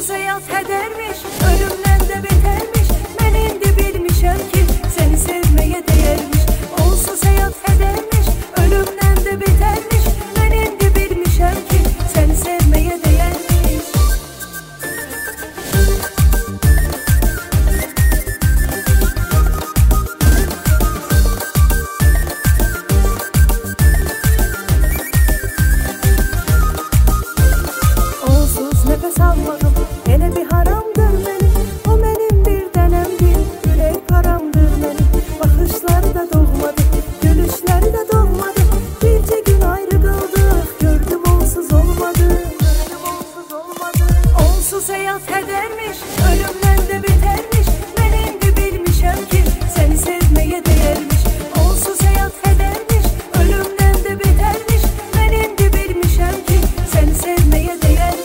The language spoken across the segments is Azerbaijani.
Onsuz həyat hədərmiş, ölümdən də betərmiş. Mən indi bilmişəm ki, səni sevməyə dəyərmiş. Onsuz həyat hədərmiş, ölümdən də betərmiş. Mən indi bilmişəm ki, səni sevməyə dəyərmiş. Onsuz nəfəs almağım elə bir haramdır mənim. O mənim bir dənəmdir, ürək paramdır mənim. Baxışları da doğmadı, gülüşləri də doğmadı. Bircə gün ayrı qaldıq, gördüm onsuz olmadı. Onsuz həyat hədərmiş, ölümdən də betərmiş. Mən indi bilmişəm ki, səni sevməyə dəyərmiş. Onsuz həyat hədərmiş, ölümdən də betərmiş. Mən indi bilmişəm ki, səni sevməyə dəyərmiş.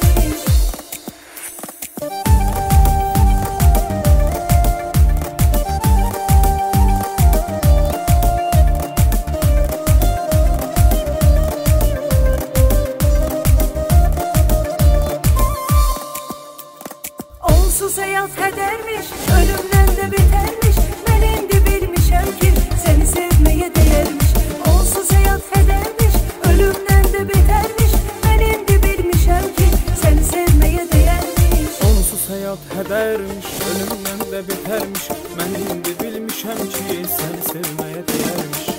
Onsuz həyat hədərmiş, ölümdən də betərmiş. Mən indi bilmişəm ki, səni sevməyə dəyərmiş. Onsuz həyat hədərmiş, ölümdən də betərmiş. Mən indi bilmişəm ki, səni sevməyə dəyərmiş. Onsuz həyat hədərmiş, ölümdən də betərmiş. Mən indi bilmişəm ki, səni sevməyə dəyərmiş.